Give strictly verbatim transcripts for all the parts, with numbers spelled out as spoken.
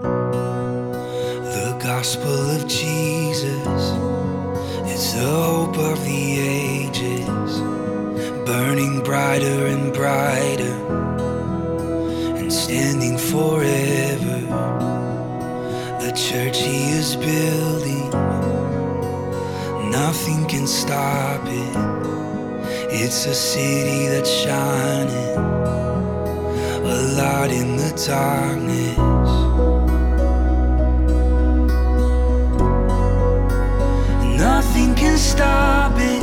The gospel of Jesus is the hope of the ages, burning brighter and brighter and standing forever. The church he is building, nothing can stop it. It's a city that's shining, a light in the darkness. Nothing can stop it.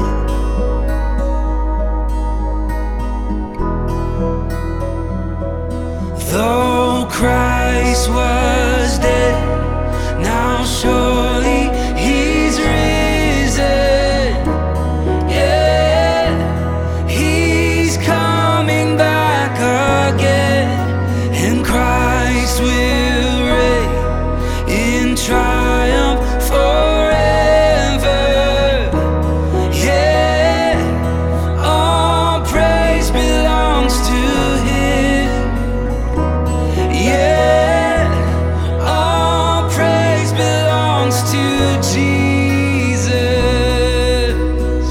Though Christ was dead, now surely he's risen. Yeah, he's coming back again, and Christ will reign in triumph forever. Yeah, all praise belongs to him. Yeah, all praise belongs to Jesus.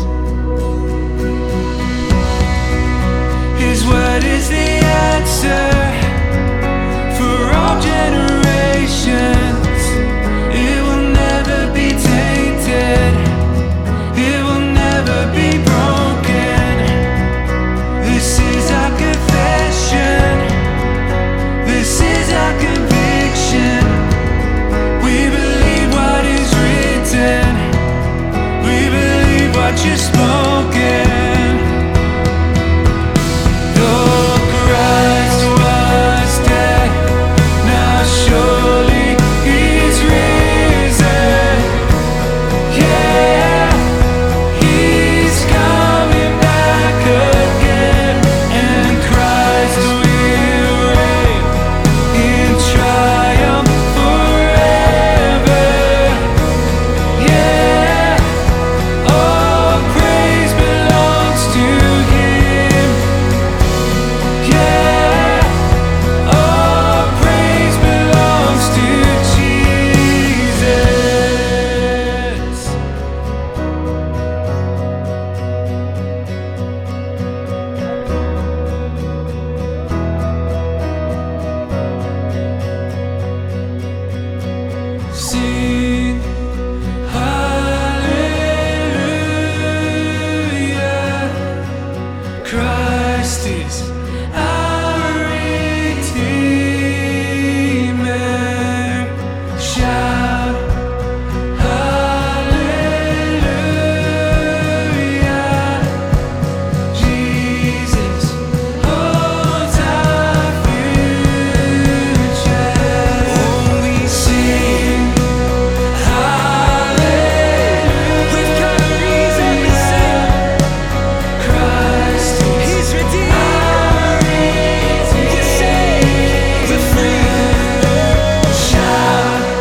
His word is the answer for all generations. It will never be tainted, it will never be broken. This is our confession, this is our conviction. We believe what is written, we believe what you've spoken. Though Christ was dead, now surely he's risen. Yeah, he's coming back again, and Christ will reign in triumph forever. Yeah, all praise belongs to him. Yeah, all praise belongs to Jesus. Sing hallelujah, Christ is our Redeemer. Shout hallelujah, Jesus holds our future. Oh, we sing hallelujah. We've got a reason to sing. Christ, he's redeemed. We're saved, we're free. Shout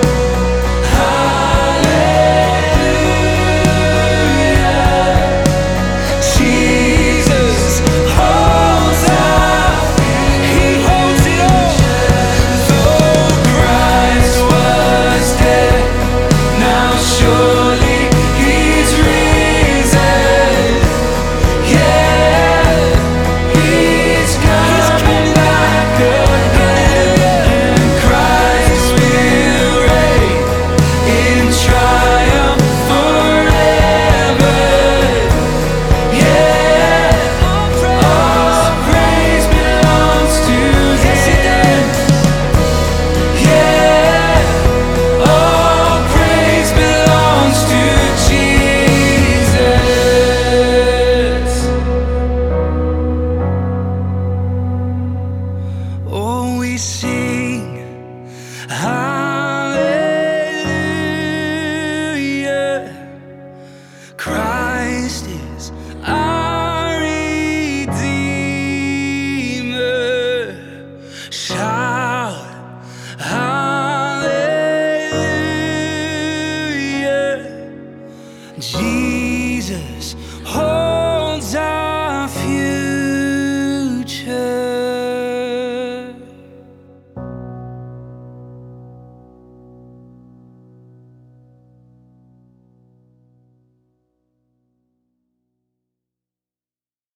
hallelujah. Jesus holds our, he holds it all. Though Christ was dead, now surely he's risen. Yeah, he's coming back again, and Christ will reign in triumph forever. Yeah, all praise belongs to him. Yeah, all praise belongs to Jesus. Oh, we sing